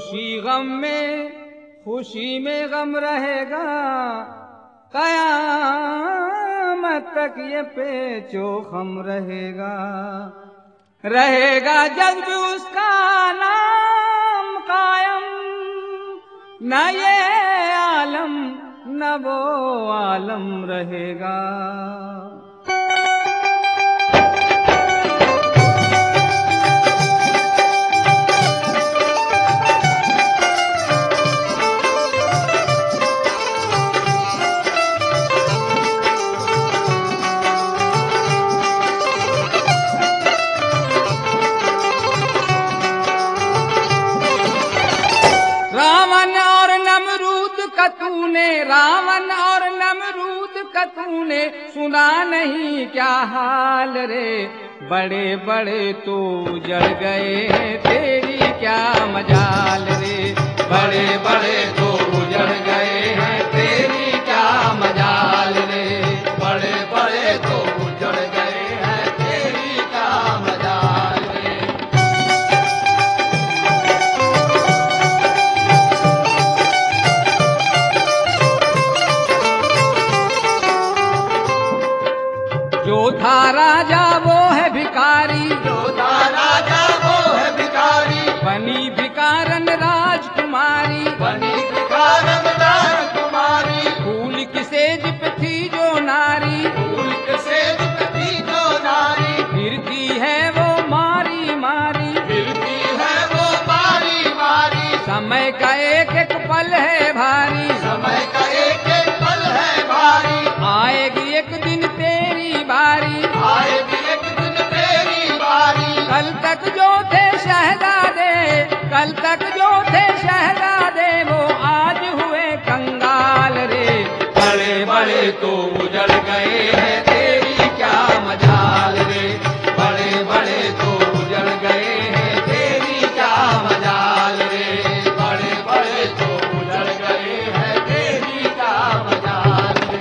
खुशी में गम रहेगा, कयामत तक ये पेचो खम रहेगा। रहेगा जग भी उसका नाम कायम, न ये आलम न वो आलम रहेगा। रावण और नमरूद का तूने सुना नहीं क्या हाल रे। बड़े बड़े तो जल गए हैं, तेरी क्या मजाल रे। बड़े बड़े तो जल गए हैं, तेरी क्या मजाल रे। बड़े बड़े तो जल गए हैं, तेरी क्या मजाल रे। जो था राजा वो है भिखारी, जो था राजा वो है भिखारी। बनी भिकारन राजकुमारी, बनी भिकारन राजकुमारी। फूल की सेज पे थी जो नारी, फूल की सेज पे थी जो नारी। फिरती है वो मारी मारी, फिरती है वो मारी मारी। समय का एक एक पल है भारी, समय का एक एक पल है भारी। आएगी एक दिन तेरी बारी, आएगी एक दिन तेरी बारी। कल तक जो थे शहजादे, कल तक जो थे शहजादे, वो आज हुए कंगाल रे। बड़े बड़े तो उजड़ गए हैं, तेरी क्या मजाल रे। बड़े बड़े तो उजड़ गए हैं, तेरी क्या मजाल रे। बड़े बड़े तो उजड़ गए हैं, तेरी क्या मजाल रे।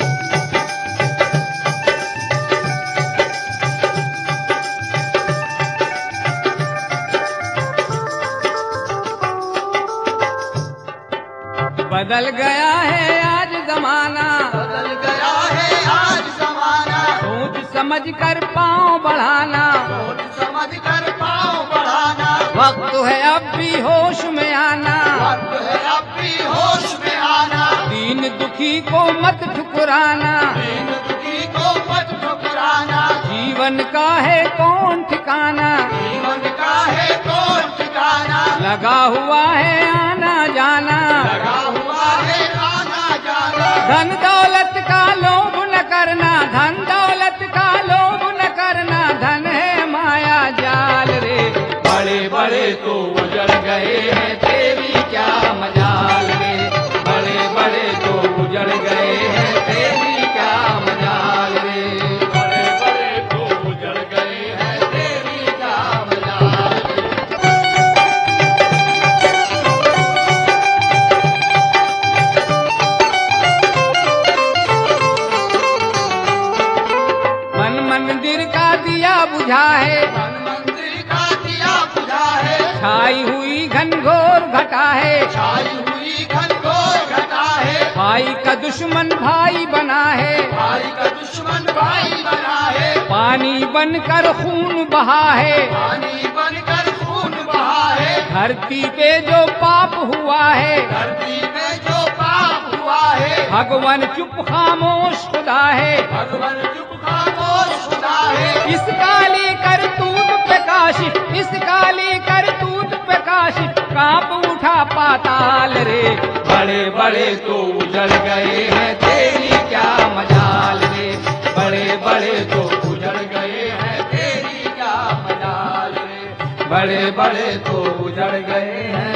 बदल गया है आज जमाना, बदल गया है आज जमाना। सोच समझ कर पाँव बढ़ाना, सोच समझ कर पाँव बढ़ाना। वक्त है अब भी होश में आना, वक्त है अब भी होश में आना। दीन दुखी को मत ठुकराना, दीन दुखी को मत ठुकराना। जीवन का है कौन ठिकाना, जीवन का है कौन ठिकाना। लगा हुआ है आना जाना, लगा हुआ है आना जाना। धन दौलत का लोभ न करना, धन दौलत का लोभ न करना। धन है माया जाल रे। बड़े बड़े तो उजड़ गए हैं, तेरी क्या मजाल रे। बड़े बड़े तो उजड़ गए हैं, तेरी क्या मजाल रे। बड़े बड़े तो उजड़ गए हैं, तेरी क्या मजाल रे। मंदिर का दिया बुझा है, मन मंदिर का दिया बुझा है। छाई हुई घनघोर घटा है, छाई हुई घनघोर घटा है। भाई का दुश्मन भाई बना है, भाई का दुश्मन भाई बना है। पानी बनकर खून बहा है, पानी बनकर खून बहा है। धरती पे जो पाप हुआ है, धरती पे जो पाप हुआ है। भगवान चुप खामोश खुदा है, भगवान चुप खामोश खुदा है। इस काली करतूत पे काशिफ, इस काली करतूत पे काशिफ। कांप उठा पाताल रे। बड़े बड़े तो उजड़ गए हैं, तेरी क्या मजाल रे। बड़े बड़े तो उजड़ गए हैं, तेरी क्या मजाल रे। बड़े बड़े तो उजड़ गए हैं।